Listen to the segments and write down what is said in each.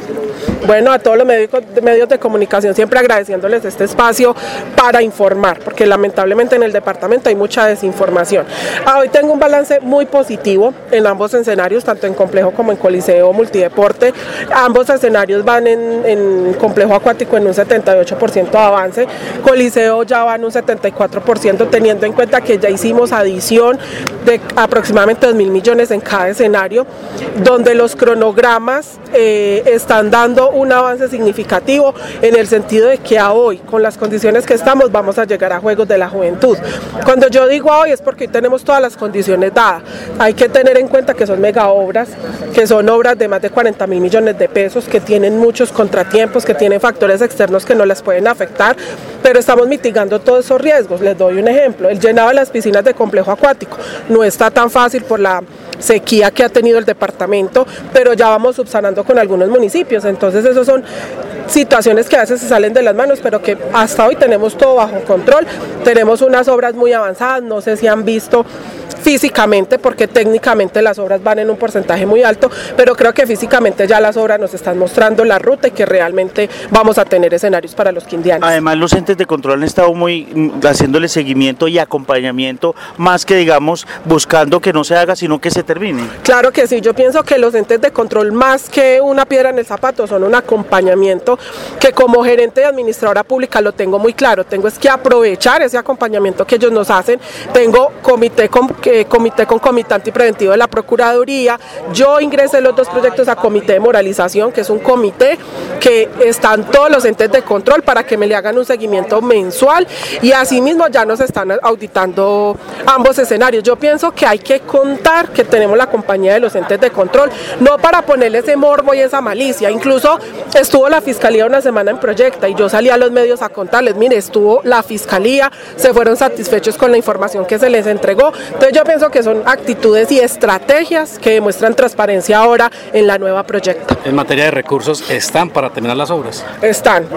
Bueno, a todos los medios de comunicación siempre agradeciéndoles este espacio para informar, porque lamentablemente en el departamento hay mucha desinformación. Hoy tengo un balance muy positivo en ambos escenarios, tanto en complejo como en coliseo multideporte. Ambos escenarios van en complejo acuático en un 78% de avance, coliseo ya va en un 74%, teniendo en cuenta que ya hicimos adición de aproximadamente 2.000 millones en cada escenario, donde los cronogramas están dando un avance significativo en el sentido de que a hoy, con las condiciones que estamos, vamos a llegar a Juegos de la Juventud. Cuando yo digo a hoy es porque hoy tenemos todas las condiciones dadas. Hay que tener en cuenta que son mega obras, que son obras de más de 40.000 millones de pesos, que tienen muchos contratiempos, que tienen factores externos que no las pueden afectar, pero estamos mitigando todos esos riesgos. Les doy un ejemplo, el llenado de las piscinas de complejo acuático no está tan fácil por la sequía que ha tenido el departamento, pero ya vamos subsanando con algunos municipios, entonces esos son situaciones que a veces se salen de las manos, pero que hasta hoy tenemos todo bajo control. Tenemos unas obras muy avanzadas, no sé si han visto físicamente, porque técnicamente las obras van en un porcentaje muy alto, pero creo que físicamente ya las obras nos están mostrando la ruta y que realmente vamos a tener escenarios para los quindianos. Además, los entes de control han estado muy haciéndole seguimiento y acompañamiento, más que digamos buscando que no se haga, sino que se termine. Claro que sí, yo pienso que los entes de control, más que una piedra en el zapato, son un acompañamiento que como gerente y administradora pública lo tengo muy claro, tengo es que aprovechar ese acompañamiento que ellos nos hacen. Tengo comité concomitante y preventivo de la Procuraduría. Yo ingresé los dos proyectos a comité de moralización, que es un comité que están todos los entes de control para que me le hagan un seguimiento mensual, y asimismo ya nos están auditando ambos escenarios. Yo pienso que hay que contar que tenemos la compañía de los entes de control, no para ponerle ese morbo y esa malicia. Incluso estuvo la Fiscalía una semana en Proyecta y yo salí a los medios a contarles, mire, estuvo la Fiscalía, se fueron satisfechos con la información que se les entregó. Entonces yo pienso que son actitudes y estrategias que demuestran transparencia ahora en la nueva Proyecta. En materia de recursos, ¿están para terminar las obras? Están.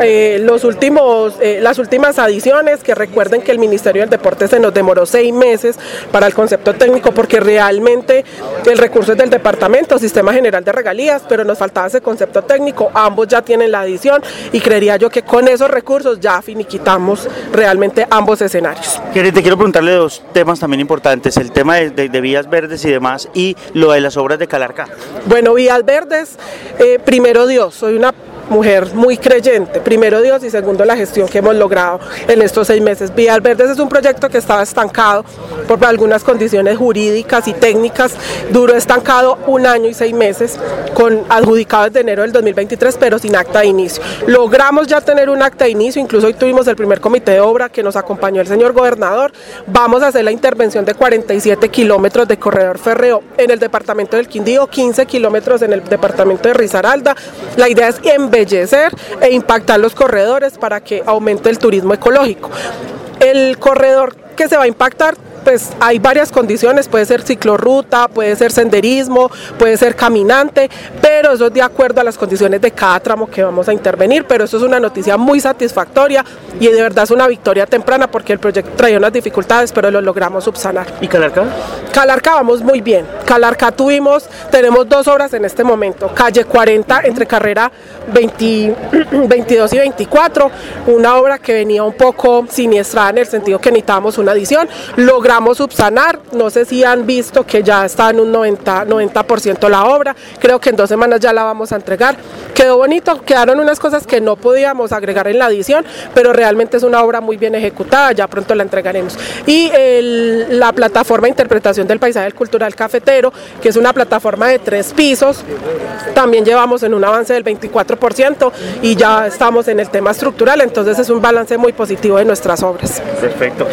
Las últimas adiciones, que recuerden que el Ministerio del Deporte se nos demoró 6 meses para el concepto técnico, porque realmente el recurso es del Departamento, Sistema General de Regalías, pero nos faltaba ese concepto técnico. Ambos ya tienen la adición y creería yo que con esos recursos ya finiquitamos realmente ambos escenarios. Te quiero preguntarle dos temas también importantes, el tema de vías verdes y demás, y lo de las obras de Calarcá. Bueno, vías verdes, primero Dios, soy una mujer muy creyente, primero Dios y segundo la gestión que hemos logrado en estos 6 meses. Vías Verdes es un proyecto que estaba estancado por algunas condiciones jurídicas y técnicas, duró estancado 1 año y 6 meses, con adjudicado desde enero del 2023, pero sin acta de inicio. Logramos ya tener un acta de inicio, incluso hoy tuvimos el primer comité de obra que nos acompañó el señor gobernador. Vamos a hacer la intervención de 47 kilómetros de corredor férreo en el departamento del Quindío, 15 kilómetros en el departamento de Risaralda. La idea es embellecer e impactar los corredores para que aumente el turismo ecológico. El corredor que se va a impactar, pues hay varias condiciones, puede ser ciclorruta, puede ser senderismo, puede ser caminante, pero eso es de acuerdo a las condiciones de cada tramo que vamos a intervenir. Pero eso es una noticia muy satisfactoria y de verdad es una victoria temprana, porque el proyecto traía unas dificultades, pero lo logramos subsanar. ¿Y Calarcá? Calarcá vamos muy bien. Calarcá tenemos 2 obras en este momento, calle 40 entre carrera 22 y 24, una obra que venía un poco siniestrada en el sentido que necesitábamos una adición. Logramos subsanar, no sé si han visto que ya está en un 90% la obra, creo que en 2 semanas ya la vamos a entregar. Quedó bonito, quedaron unas cosas que no podíamos agregar en la adición, pero realmente es una obra muy bien ejecutada, ya pronto la entregaremos. Y la plataforma de interpretación del paisaje cultural cafetero, que es una plataforma de 3 pisos, también llevamos en un avance del 24% y ya estamos en el tema estructural, entonces es un balance muy positivo de nuestras obras. Perfecto.